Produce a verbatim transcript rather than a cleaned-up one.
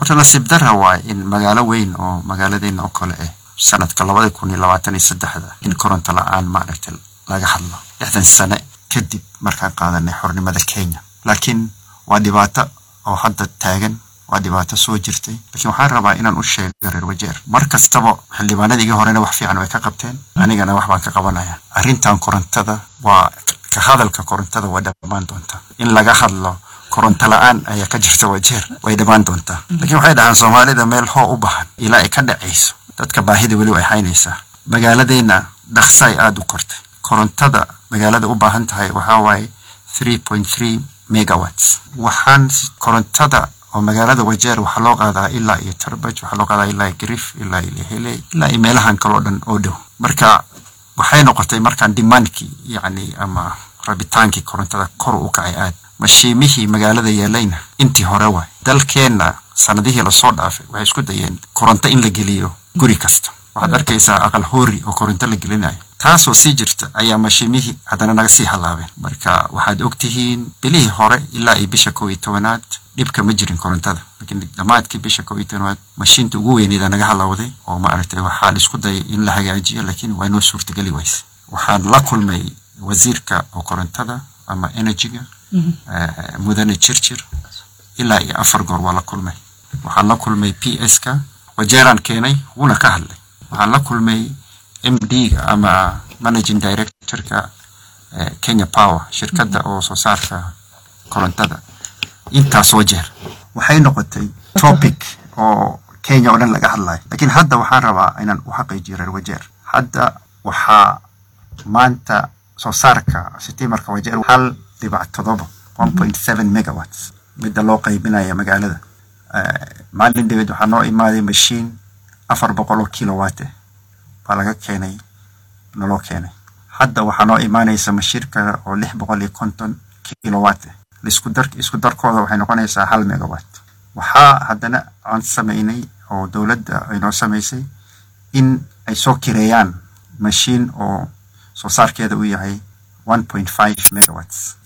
horta nasiib darra waa in magaalo weyn oo magaaladeenna oo kale ah sanadka labada kun iyo labaatan iyo saddex in koronto la'aan maaragtay laga hadlo lixdan sano kadib markaan qaadanay xornimada Kenya laakiin waa dhibaato oo hadda taagan waa dhibaato soo jirtay laakiin waxaan rabaa inaan u sheego reer Wajeer markastaba xildhibaanadii horena wax fiican way ka qabteen anigana wax baan ka qabanayaa arrintan korontada waa ka hadalka korontada waa dhamaan doonta in laga hadlo koronto la'aan ayaa ka jirta Wajeer way dhamaan doonta laakiin waxay dhahaan Soomaalida meel hoo u baahan ilaa ay ka dhacayso dadka baahida wali way haynaysaa magaaladeena dhaqsay aad u kortay korontada magaalada u baahan tahay waxa waaye three point three megawatts waxaan korontada oo magaalada Wajeer waxa loo qaadaa ilaa iyo Tarbaj waxa loo qaadaa ilaa Grif ilaa iyo Hele ilaa meelahan kale oo dhan oo dhow marka waxay noqotay markaan demandki yani ama rabitaankii korontada kor u kacay aad mashiimihii magaalada yeelayna intii hore way dalkeena sanadihii la soo dhaafay waxay isku dayeen koronto in la geliyo guri kasta waxaad arkaysaa aqal hoori oo koronto la gelinayo taasoo sii jirta ayaa mashiimihii haddana naga sii halaabeen marka waxaad ogtihiin bilihii hore ilaa ay bisha kow iyo tobanaad dhibka ma jirin korontada laakiin dhamaadkii bisha kow iyo tobanaad mashiinta ugu weyneeda naga halawday oo maaragtay waxaa la isku dayay in la hagaajiyo laakiin waa inoo suurtagali wayse waxaan la kulmay wasiirka oo korontada ama energy-ga mudane Chirchir ilaa iyo afar goor waa la kulmay waxaan la kulmay P S-ka Wajeeraan keenay wuna ka hadlay waxaan la kulmay M D-ga ama managing director-ka Kenya Power shirkadda oo soo saarta korontada intaas Wajeer waxay noqotay topic oo Kenya oo dhan laga hadlay laakiin hadda waxaan rabaa inaan u xaqiijiyo reer Wajeer hadda waxa maanta soo saarka sitimarka Wajeer hal dhibac todoba one point seven megawatts mid loo qaybinayo magaalada maalin dawlad waxaa noo imaaday machine afar boqol oo kilowatt baa laga keenay naloo keenay hadda waxaa noo imaanaysa mashirka oo lix boqol iyo konton kilowatt isku dar isku darkooda waxay noqonaysaa hal megawatt waxaa haddana aan sameynay oo dawladda ay noo sameysay in ay soo kireeyaan machine oo soo saarkeeda uu yahay one point five megawatts